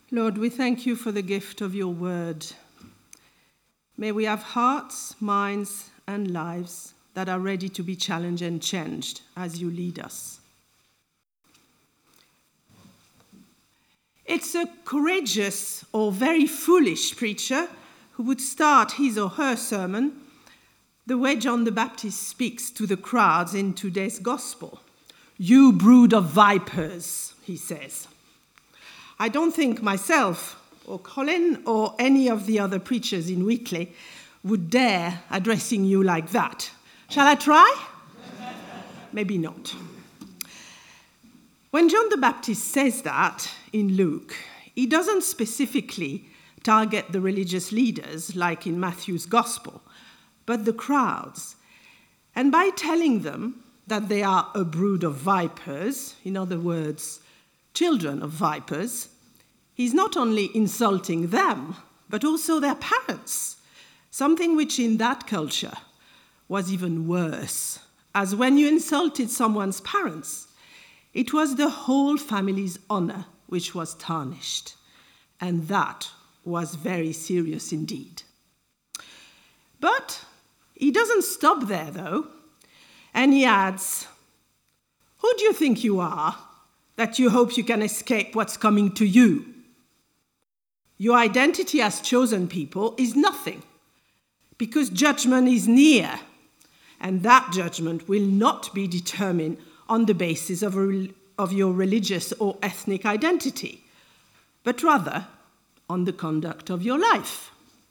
Lord, we thank you for the gift of your word. May we have hearts, minds, and lives that are ready to be challenged and changed as you lead us. It's a courageous or very foolish preacher who would start his or her sermon the way John the Baptist speaks to the crowds in today's gospel. You brood of vipers, he says. I don't think myself or Colin or any of the other preachers in Wheatley would dare addressing you like that. Shall I try? Maybe not. When John the Baptist says that in Luke, he doesn't specifically target the religious leaders like in Matthew's gospel, but the crowds. And by telling them that they are a brood of vipers, in other words, children of vipers, he's not only insulting them, but also their parents, something which in that culture was even worse, as when you insulted someone's parents, it was the whole family's honor which was tarnished, and that was very serious indeed. But he doesn't stop there, though, and he adds, who do you think you are that you hope you can escape what's coming to you? Your identity as chosen people is nothing, because judgment is near, and that judgment will not be determined on the basis of your religious or ethnic identity, but rather on the conduct of your life.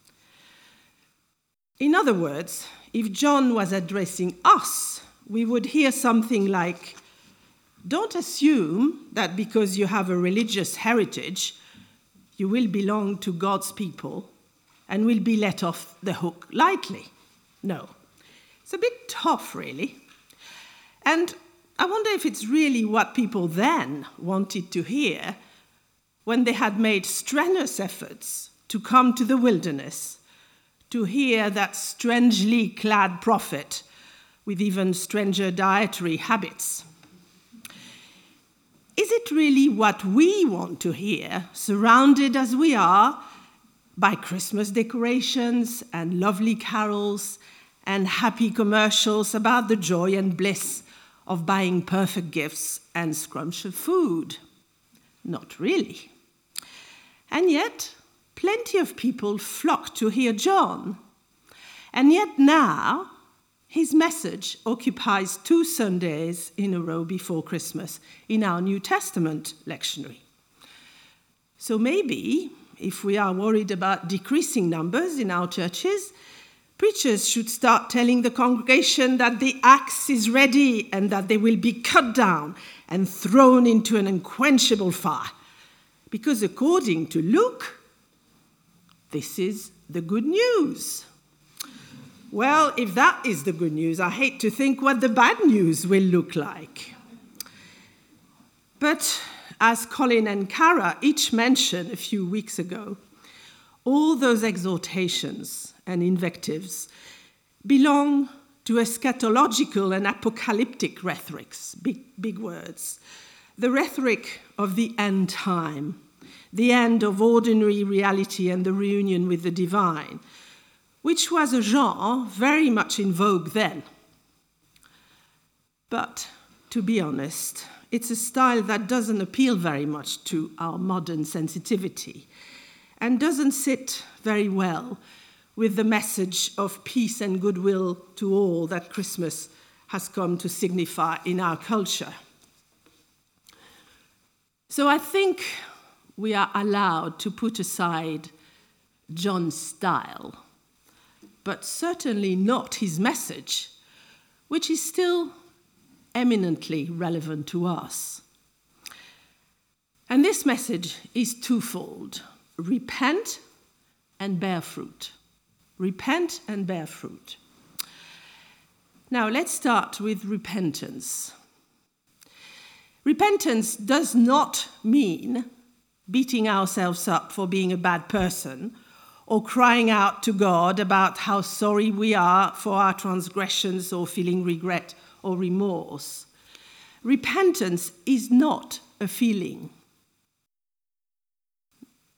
In other words, if John was addressing us, we would hear something like, don't assume that because you have a religious heritage, you will belong to God's people and will be let off the hook lightly. No, it's a bit tough, really. And I wonder if it's really what people then wanted to hear when they had made strenuous efforts to come to the wilderness to hear that strangely clad prophet with even stranger dietary habits. Is it really what we want to hear, surrounded as we are by Christmas decorations and lovely carols and happy commercials about the joy and bliss of buying perfect gifts and scrumptious food? Not really. And yet, plenty of people flock to hear John. And yet now, his message occupies 2 Sundays in a row before Christmas in our New Testament lectionary. So maybe, if we are worried about decreasing numbers in our churches, preachers should start telling the congregation that the axe is ready and that they will be cut down and thrown into an unquenchable fire. Because according to Luke, this is the good news. Well, if that is the good news, I hate to think what the bad news will look like. But as Colin and Cara each mentioned a few weeks ago, all those exhortations and invectives belong to eschatological and apocalyptic rhetorics, big words. The rhetoric of the end time, the end of ordinary reality and the reunion with the divine, which was a genre very much in vogue then. But, to be honest, it's a style that doesn't appeal very much to our modern sensitivity and doesn't sit very well with the message of peace and goodwill to all that Christmas has come to signify in our culture. So I think we are allowed to put aside John's style, but certainly not his message, which is still eminently relevant to us. And this message is twofold: repent and bear fruit. Repent and bear fruit. Now let's start with repentance. Repentance does not mean beating ourselves up for being a bad person or crying out to God about how sorry we are for our transgressions or feeling regret or remorse. Repentance is not a feeling.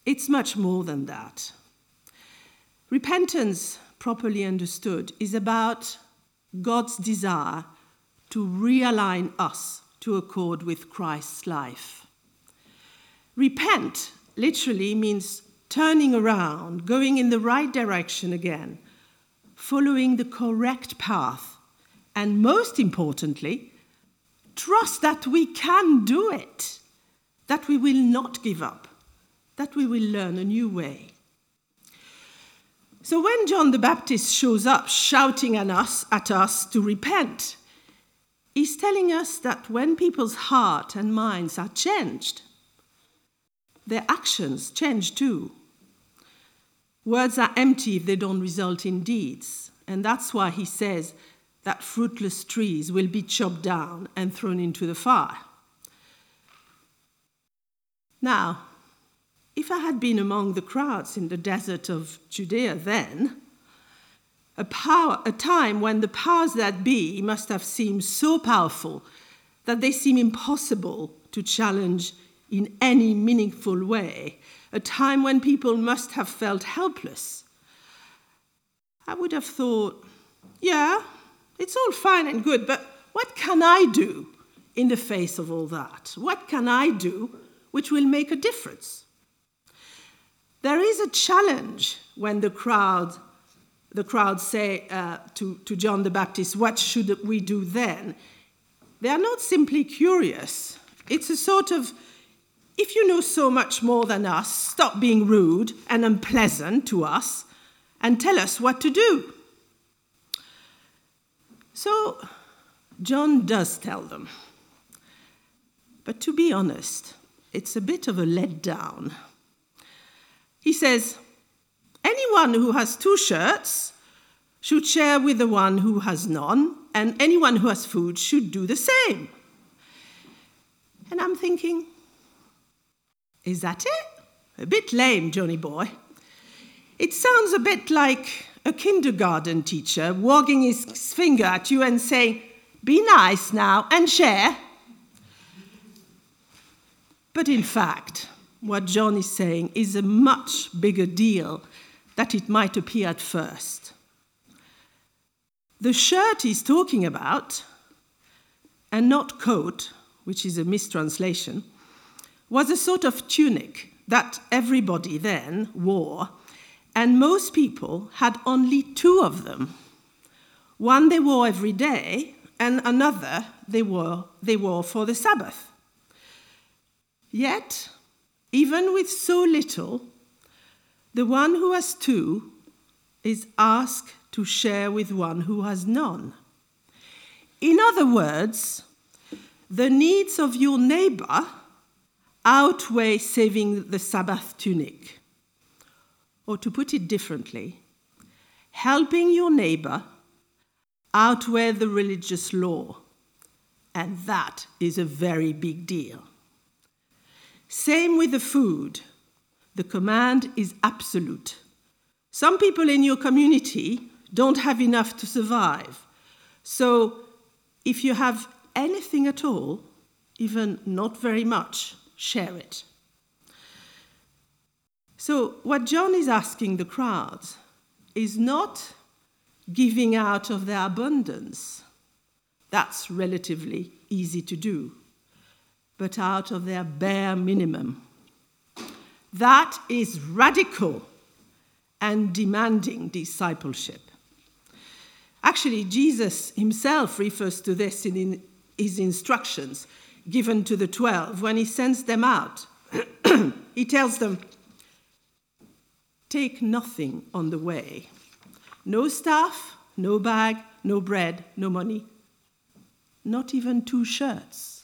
It's much more than that. Repentance, properly understood, is about God's desire to realign us to accord with Christ's life. Repent literally means turning around, going in the right direction again, following the correct path, and most importantly, trust that we can do it, that we will not give up, that we will learn a new way. So when John the Baptist shows up shouting at us to repent, he's telling us that when people's heart and minds are changed, their actions change too. Words are empty if they don't result in deeds, and that's why he says that fruitless trees will be chopped down and thrown into the fire. Now, if I had been among the crowds in the desert of Judea then, a time when the powers that be must have seemed so powerful that they seem impossible to challenge in any meaningful way, a time when people must have felt helpless, I would have thought, yeah, it's all fine and good, but what can I do in the face of all that? What can I do which will make a difference? There is a challenge when the crowd say to John the Baptist, what should we do then? They are not simply curious. It's a sort of, if you know so much more than us, stop being rude and unpleasant to us and tell us what to do. So John does tell them. But to be honest, it's a bit of a letdown. He says, anyone who has 2 shirts should share with the one who has none, and anyone who has food should do the same. And I'm thinking, is that it? A bit lame, Johnny boy. It sounds a bit like a kindergarten teacher wagging his finger at you and saying, be nice now and share. But in fact, what John is saying is a much bigger deal than it might appear at first. The shirt he's talking about, and not coat, which is a mistranslation, was a sort of tunic that everybody then wore, and most people had only 2 of them. One they wore every day, and another they wore for the Sabbath. Yet, even with so little, the one who has 2 is asked to share with one who has none. In other words, the needs of your neighbor outweigh saving the Sabbath tunic. Or to put it differently, helping your neighbor outweigh the religious law, and that is a very big deal. Same with the food. The command is absolute. Some people in your community don't have enough to survive. So if you have anything at all, even not very much, share it. So what John is asking the crowds is not giving out of their abundance. That's relatively easy to do, but out of their bare minimum. That is radical and demanding discipleship. Actually, Jesus himself refers to this in his instructions given to the 12 when he sends them out. He tells them, take nothing on the way. No staff, no bag, no bread, no money, not even 2 shirts.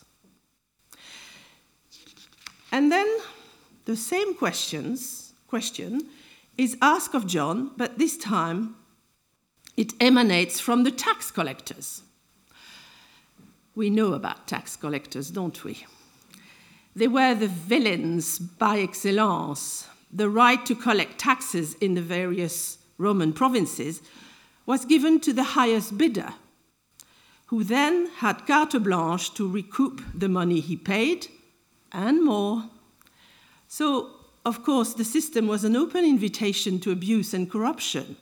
And then the same question is asked of John, but this time it emanates from the tax collectors. We know about tax collectors, don't we? They were the villains by excellence. The right to collect taxes in the various Roman provinces was given to the highest bidder, who then had carte blanche to recoup the money he paid and more. So of course, the system was an open invitation to abuse and corruption.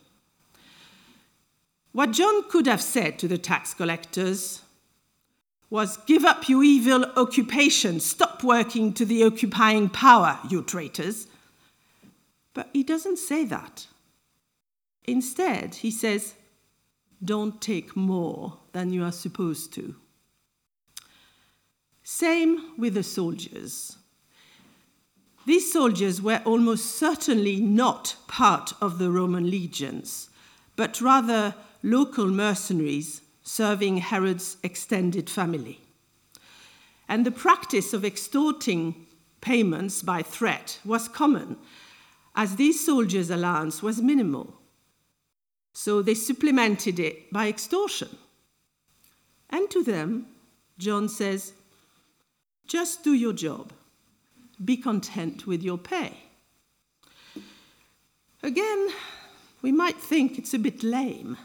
What John could have said to the tax collectors was, "Give up your evil occupation, stop working to the occupying power, you traitors." But he doesn't say that. Instead, he says, "Don't take more than you are supposed to." Same with the soldiers. These soldiers were almost certainly not part of the Roman legions, but rather local mercenaries serving Herod's extended family. And the practice of extorting payments by threat was common, as these soldiers' allowance was minimal. So they supplemented it by extortion. And to them, John says, just do your job. Be content with your pay. Again, we might think it's a bit lame.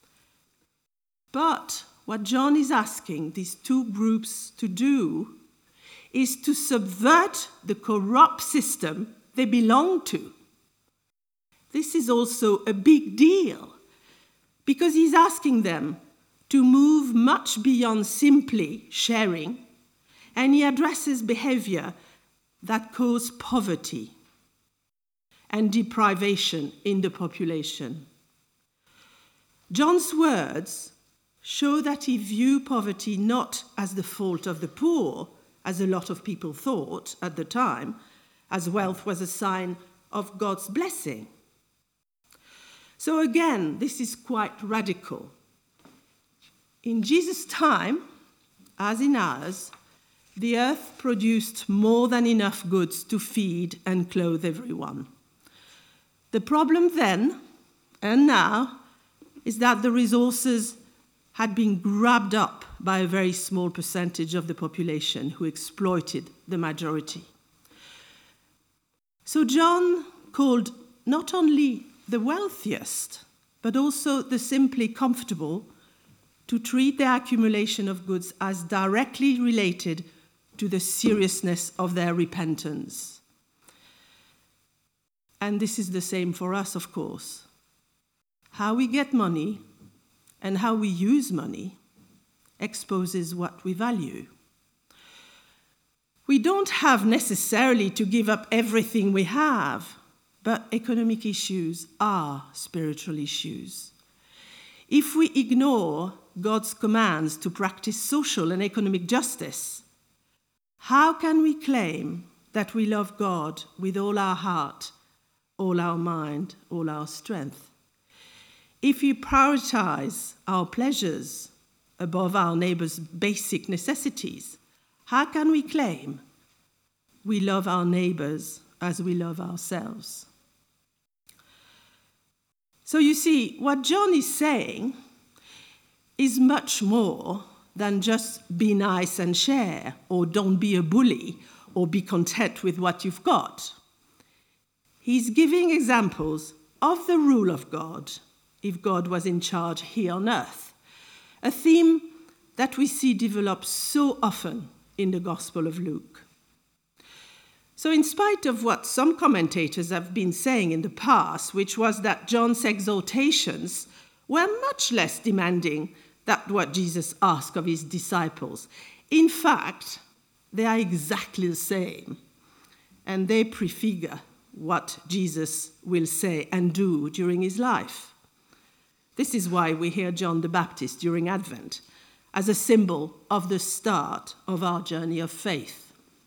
But what John is asking these two groups to do is to subvert the corrupt system they belong to. This is also a big deal because he's asking them to move much beyond simply sharing, and he addresses behavior that cause poverty and deprivation in the population. John's words show that he viewed poverty not as the fault of the poor, as a lot of people thought at the time, as wealth was a sign of God's blessing. So again, this is quite radical. In Jesus' time, as in ours, the earth produced more than enough goods to feed and clothe everyone. The problem then, and now, is that the resources had been grabbed up by a very small percentage of the population who exploited the majority. So John called not only the wealthiest, but also the simply comfortable to treat their accumulation of goods as directly related to the seriousness of their repentance. And this is the same for us, of course. How we get money and how we use money exposes what we value. We don't have necessarily to give up everything we have, but economic issues are spiritual issues. If we ignore God's commands to practice social and economic justice, how can we claim that we love God with all our heart, all our mind, all our strength? If we prioritize our pleasures above our neighbor's basic necessities, how can we claim we love our neighbors as we love ourselves? So you see, what John is saying is much more than just be nice and share, or don't be a bully, or be content with what you've got. He's giving examples of the rule of God, if God was in charge here on earth, a theme that we see developed so often in the Gospel of Luke. So in spite of what some commentators have been saying in the past, which was that John's exhortations were much less demanding than what Jesus asked of his disciples, in fact, they are exactly the same, and they prefigure what Jesus will say and do during his life. This is why we hear John the Baptist during Advent as a symbol of the start of our journey of faith.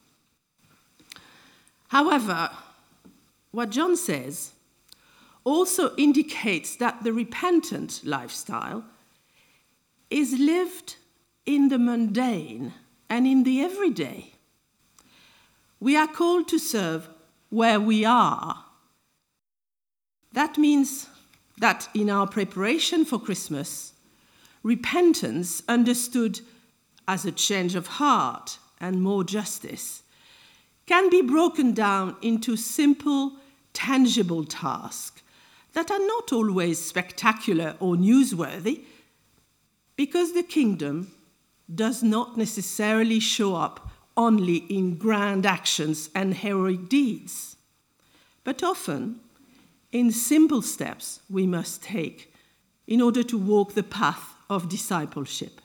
However, what John says also indicates that the repentant lifestyle is lived in the mundane and in the everyday. We are called to serve where we are. That means that in our preparation for Christmas, repentance, understood as a change of heart and more justice, can be broken down into simple, tangible tasks that are not always spectacular or newsworthy, because the kingdom does not necessarily show up only in grand actions and heroic deeds. but often in simple steps we must take in order to walk the path of discipleship.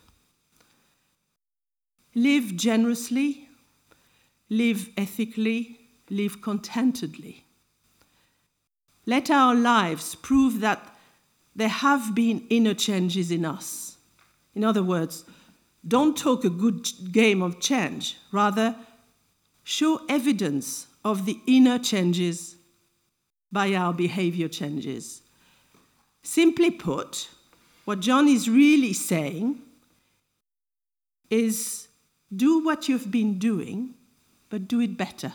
Live generously, live ethically, live contentedly. Let our lives prove that there have been inner changes in us. In other words, don't talk a good game of change. Rather, show evidence of the inner changes by our behavior changes. Simply put, what John is really saying is do what you've been doing, but do it better.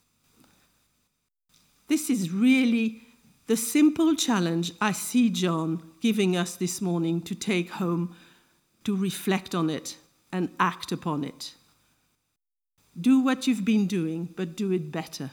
This is really the simple challenge I see John giving us this morning to take home, to reflect on it and act upon it. Do what you've been doing, but do it better.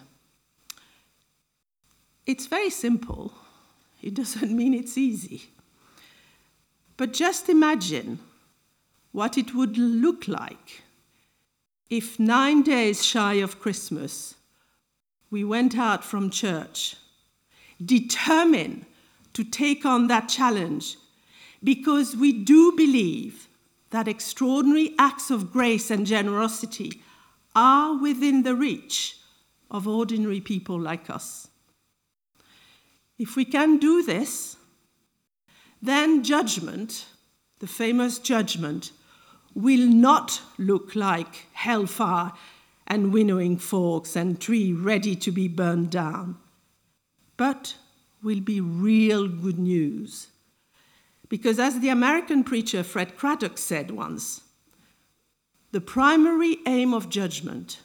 It's very simple. It doesn't mean it's easy. But just imagine what it would look like if 9 days shy of Christmas, we went out from church, determined to take on that challenge, because we do believe that extraordinary acts of grace and generosity are within the reach of ordinary people like us. If we can do this, then judgment, the famous judgment, will not look like hellfire and winnowing forks and tree ready to be burned down, but will be real good news. Because as the American preacher Fred Craddock said once, the primary aim of judgment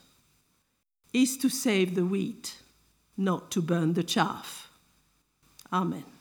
is to save the wheat, not to burn the chaff. Amen.